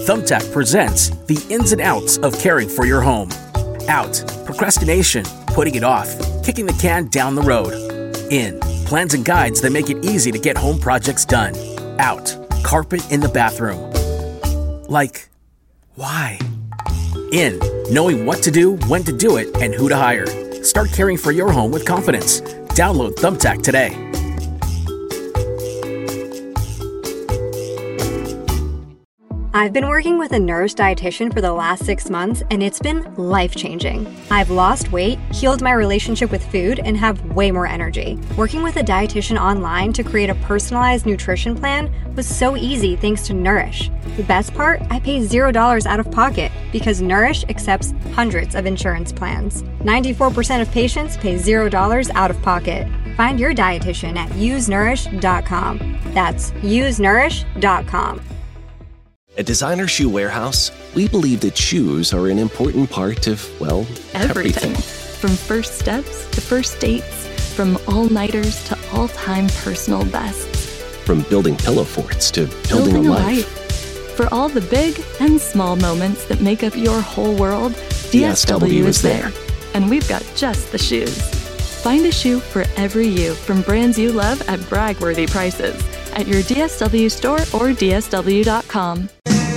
Thumbtack presents the ins and outs of caring for your home. Out, procrastination, putting it off, kicking the can down the road. In, plans and guides that make it easy to get home projects done. Out, carpet in the bathroom. Like, why? In, knowing what to do, when to do it, and who to hire. Start caring for your home with confidence. Download Thumbtack today. I've been working with a Nourish dietitian for the last 6 months, and it's been life-changing. I've lost weight, healed my relationship with food, and have way more energy. Working with a dietitian online to create a personalized nutrition plan was so easy thanks to Nourish. The best part? I pay $0 out of pocket because Nourish accepts hundreds of insurance plans. 94% of patients pay $0 out of pocket. Find your dietitian at usenourish.com. That's usenourish.com. At Designer Shoe Warehouse, we believe that shoes are an important part of, well, everything. From first steps to first dates, from all-nighters to all-time personal bests. From building pillow forts to building a life. For all the big and small moments that make up your whole world, DSW is there. And we've got just the shoes. Find a shoe for every you from brands you love at brag-worthy prices at your DSW store or DSW.com.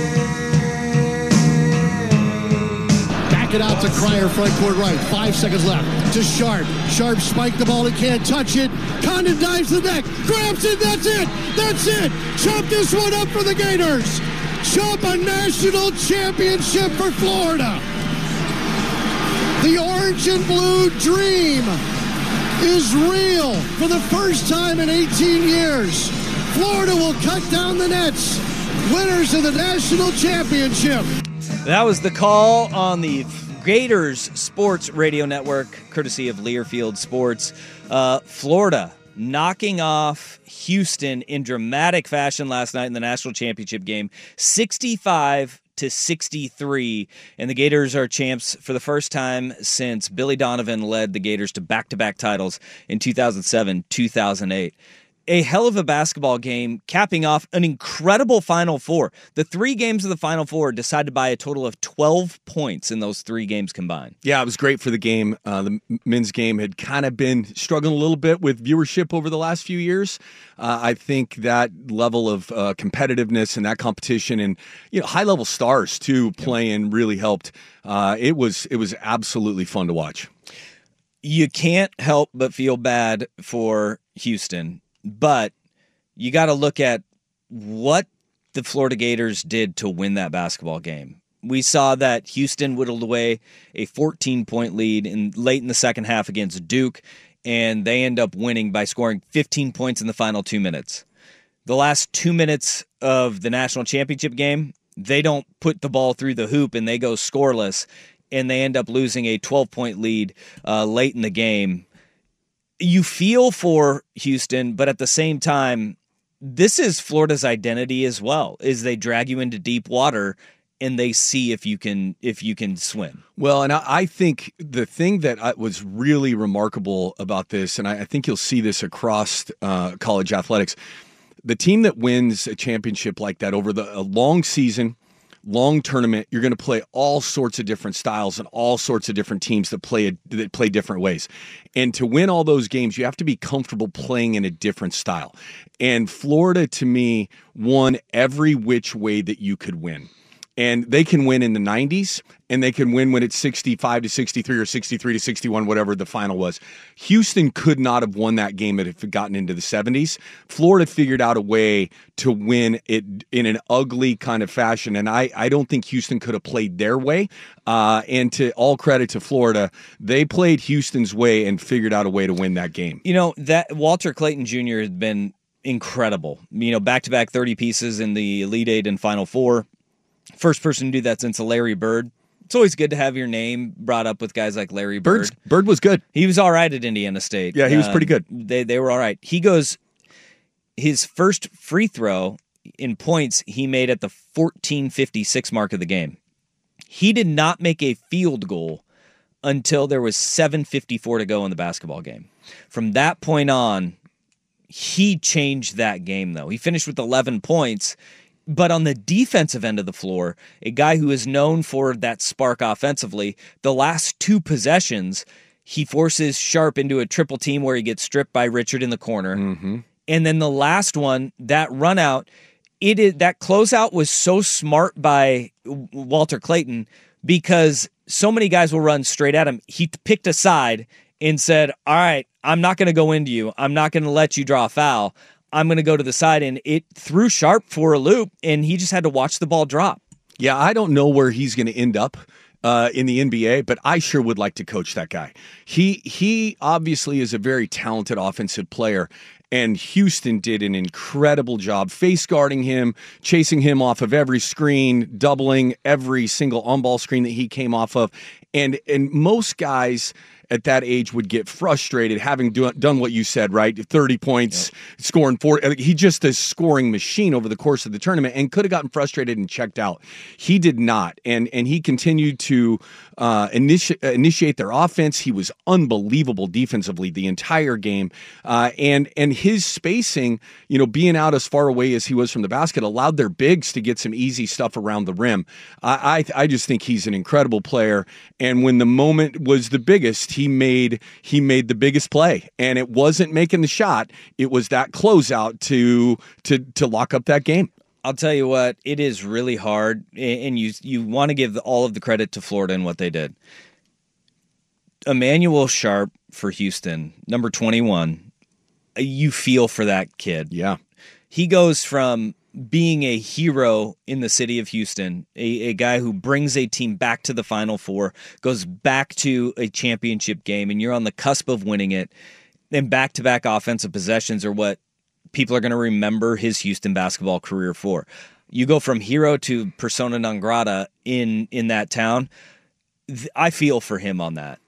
Back it out to Cryer, front court right. 5 seconds left to Sharp. Sharp spiked the ball. He can't touch it. Condon dives to the deck. Grabs it. That's it. That's it. Chop this one up for the Gators. Chop a national championship for Florida. The orange and blue dream is real for the first time in 18 years. Florida will cut down the nets. Winners of the national championship. That was the call on the Gators Sports Radio Network, courtesy of Learfield Sports. Florida knocking off Houston in dramatic fashion last night in the national championship game, 65-63, and the Gators are champs for the first time since Billy Donovan led the Gators to back-to-back titles in 2007, 2008. A hell of a basketball game, capping off an incredible Final Four. The 3 games of the Final Four decided by a total of 12 points in those 3 games combined. Yeah, it was great for the game. The men's game had kind of been struggling a little bit with viewership over the last few years. I think that level of competitiveness and that competition and high-level stars, too, playing really helped. It was absolutely fun to watch. You can't help but feel bad for Houston. But you got to look at what the Florida Gators did to win that basketball game. We saw that Houston whittled away a 14-point lead late in the second half against Duke, and they end up winning by scoring 15 points in the final 2 minutes. The last 2 minutes of the national championship game, they don't put the ball through the hoop and they go scoreless, and they end up losing a 12-point lead late in the game. You feel for Houston, but at the same time, this is Florida's identity as well, is they drag you into deep water and they see if you can swim. Well, and I think the thing that was really remarkable about this, and I think you'll see this across college athletics, the team that wins a championship like that over a long season, long tournament, you're going to play all sorts of different styles and all sorts of different teams that play different ways. And to win all those games, you have to be comfortable playing in a different style. And Florida, to me, won every which way that you could win. And they can win in the 90s, and they can win when it's 65-63 or 63-61, whatever the final was. Houston could not have won that game if it had gotten into the 70s. Florida figured out a way to win it in an ugly kind of fashion, and I don't think Houston could have played their way. And to all credit to Florida, they played Houston's way and figured out a way to win that game. That Walter Clayton Jr. has been incredible. Back-to-back 30 pieces in the Elite Eight and Final Four. First person to do that since Larry Bird. It's always good to have your name brought up with guys like Larry Bird. Bird was good. He was all right at Indiana State. Yeah, he was pretty good. They were all right. He goes, his first free throw in points he made at the 14:56 mark of the game. He did not make a field goal until there was 7:54 to go in the basketball game. From that point on, he changed that game, though. He finished with 11 points. But on the defensive end of the floor, a guy who is known for that spark offensively, the last 2 possessions, he forces Sharp into a triple team where he gets stripped by Richard in the corner. Mm-hmm. And then the last one, that run out, that closeout was so smart by Walter Clayton because so many guys will run straight at him. He picked a side and said, all right, I'm not going to go into you. I'm not going to let you draw a foul. I'm going to go to the side. And it threw Sharp for a loop, and he just had to watch the ball drop. Yeah, I don't know where he's going to end up in the NBA, but I sure would like to coach that guy. He obviously is a very talented offensive player, and Houston did an incredible job face guarding him, chasing him off of every screen, doubling every single on-ball screen that he came off of. And most guys at that age would get frustrated having done what you said, right? 30 points, scoring 40. He just a scoring machine over the course of the tournament and could have gotten frustrated and checked out. He did not. And he continued to initiate their offense. He was unbelievable defensively the entire game. And his spacing, being out as far away as he was from the basket, allowed their bigs to get some easy stuff around the rim. I just think he's an incredible player. And when the moment was the biggest, he made the biggest play, and it wasn't making the shot. It was that closeout to lock up that game. I'll tell you what, it is really hard, and you want to give all of the credit to Florida and what they did. Emmanuel Sharp for Houston, number 21, you feel for that kid. Yeah. He goes from being a hero in the city of Houston, a guy who brings a team back to the Final Four, goes back to a championship game, and you're on the cusp of winning it, and back-to-back offensive possessions are what people are going to remember his Houston basketball career for. You go from hero to persona non grata in that town. I feel for him on that.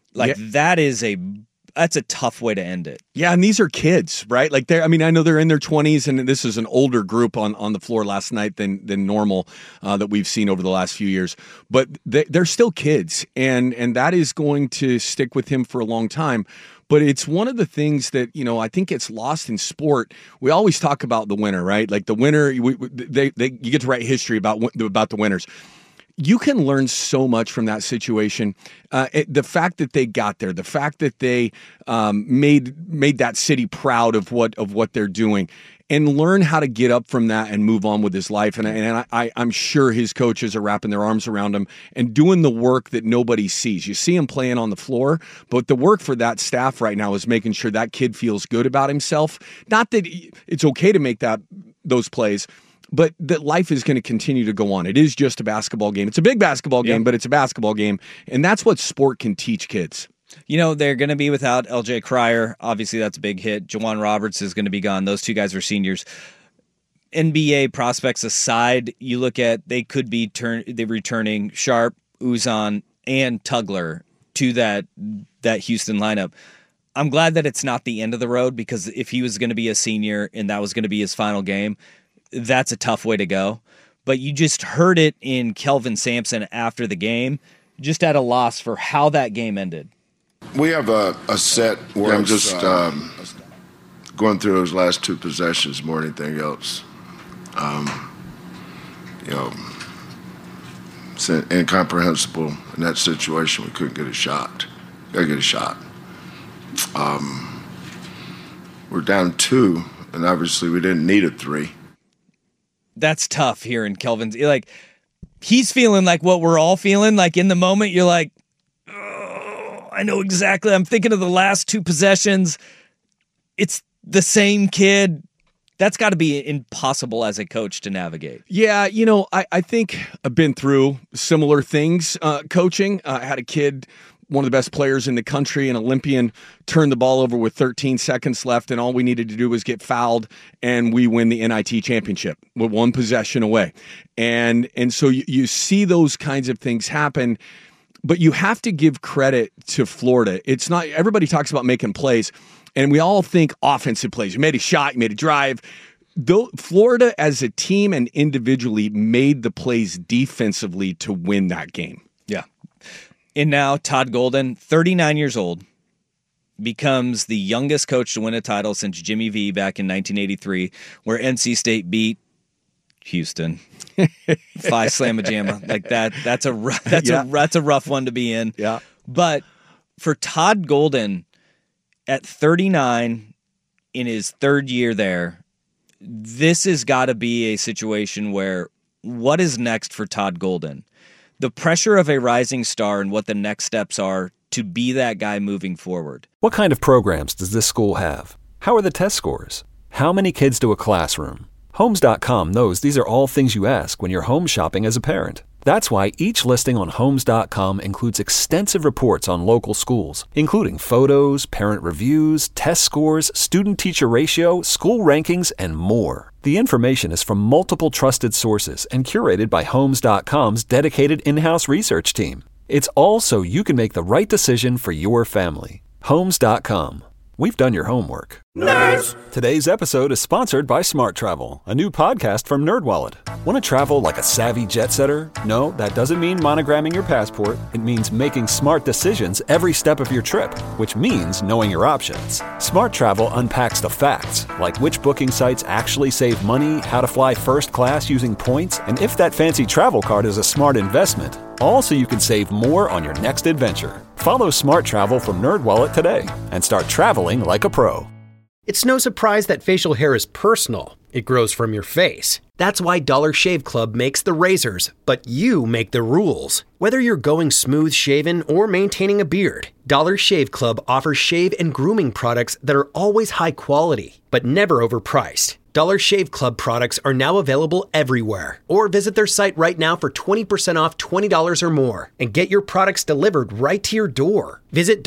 That's a tough way to end it. Yeah, and these are kids, right? Like I know they're in their 20s, and this is an older group on the floor last night than normal that we've seen over the last few years. But they're still kids, and that is going to stick with him for a long time. But it's one of the things that, I think it's lost in sport. We always talk about the winner, right? Like the winner, you get to write history about the winners. You can learn so much from that situation. The fact that they got there, the fact that they made that city proud of what they're doing, and learn how to get up from that and move on with his life. And I'm sure his coaches are wrapping their arms around him and doing the work that nobody sees. You see him playing on the floor, but the work for that staff right now is making sure that kid feels good about himself. Not that it's okay to make those plays, but that life is going to continue to go on. It is just a basketball game. It's a big basketball game, but it's a basketball game. And that's what sport can teach kids. They're going to be without LJ Cryer. Obviously, that's a big hit. Juwan Roberts is going to be gone. Those two guys are seniors. NBA prospects aside, you look at they could be returning Sharp, Uzan, and Tugler to that Houston lineup. I'm glad that it's not the end of the road, because if he was going to be a senior and that was going to be his final game, that's a tough way to go. But you just heard it in Kelvin Sampson after the game, just at a loss for how that game ended. We have a set where I'm just going through those last 2 possessions more than anything else. It's incomprehensible in that situation. We couldn't get a shot. Got to get a shot. We're down 2, and obviously we didn't need a 3. That's tough here in Kelvin's. He's feeling like what we're all feeling. Like in the moment, you're like, I know exactly. I'm thinking of the last 2 possessions. It's the same kid. That's got to be impossible as a coach to navigate. Yeah, I think I've been through similar things coaching. I had a kid, one of the best players in the country, an Olympian, turned the ball over with 13 seconds left, and all we needed to do was get fouled, and we win the NIT championship with 1 possession away. And so you see those kinds of things happen. But you have to give credit to Florida. It's not, everybody talks about making plays, and we all think offensive plays. You made a shot, you made a drive. Though Florida as a team and individually made the plays defensively to win that game. Yeah. And now Todd Golden, 39 years old, becomes the youngest coach to win a title since Jimmy V back in 1983, where NC State beat Houston. Phi Slamma Jamma. Like that's a rough one to be in. Yeah. But for Todd Golden at 39 in his third year there, this has got to be a situation where what is next for Todd Golden? The pressure of a rising star and what the next steps are to be that guy moving forward. What kind of programs does this school have? How are the test scores? How many kids do a classroom? Homes.com knows these are all things you ask when you're home shopping as a parent. That's why each listing on Homes.com includes extensive reports on local schools, including photos, parent reviews, test scores, student-teacher ratio, school rankings, and more. The information is from multiple trusted sources and curated by Homes.com's dedicated in-house research team. It's all so you can make the right decision for your family. Homes.com. We've done your homework. Nerds! Today's episode is sponsored by Smart Travel, a new podcast from NerdWallet. Want to travel like a savvy jet setter? No, that doesn't mean monogramming your passport. It means making smart decisions every step of your trip, which means knowing your options. Smart Travel unpacks the facts, like which booking sites actually save money, how to fly first class using points, and if that fancy travel card is a smart investment. All so you can save more on your next adventure. Follow Smart Travel from NerdWallet today and start traveling like a pro. It's no surprise that facial hair is personal. It grows from your face. That's why Dollar Shave Club makes the razors, but you make the rules. Whether you're going smooth shaven or maintaining a beard, Dollar Shave Club offers shave and grooming products that are always high quality, but never overpriced. Dollar Shave Club products are now available everywhere. Or visit their site right now for 20% off $20 or more and get your products delivered right to your door. Visit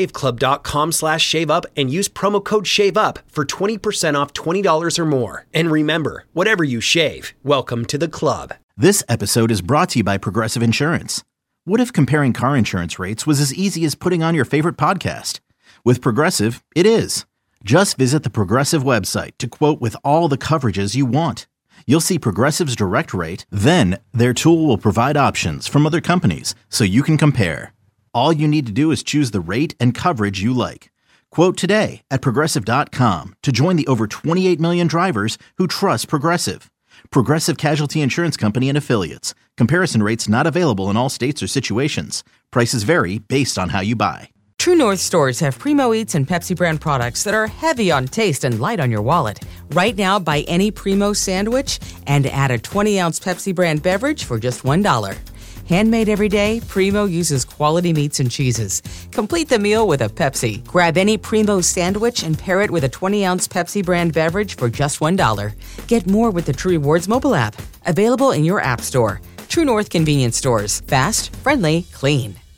dollarshaveclub.com/shaveup and use promo code SHAVEUP for 20% off $20 or more. And remember, whatever you shave, welcome to the club. This episode is brought to you by Progressive Insurance. What if comparing car insurance rates was as easy as putting on your favorite podcast? With Progressive, it is. Just visit the Progressive website to quote with all the coverages you want. You'll see Progressive's direct rate, then their tool will provide options from other companies so you can compare. All you need to do is choose the rate and coverage you like. Quote today at Progressive.com to join the over 28 million drivers who trust Progressive. Progressive Casualty Insurance Company and Affiliates. Comparison rates not available in all states or situations. Prices vary based on how you buy. True North stores have Primo Eats and Pepsi brand products that are heavy on taste and light on your wallet. Right now, buy any Primo sandwich and add a 20-ounce Pepsi brand beverage for just $1. Handmade every day, Primo uses quality meats and cheeses. Complete the meal with a Pepsi. Grab any Primo sandwich and pair it with a 20-ounce Pepsi brand beverage for just $1. Get more with the True Rewards mobile app. Available in your app store. True North convenience stores. Fast, friendly, clean.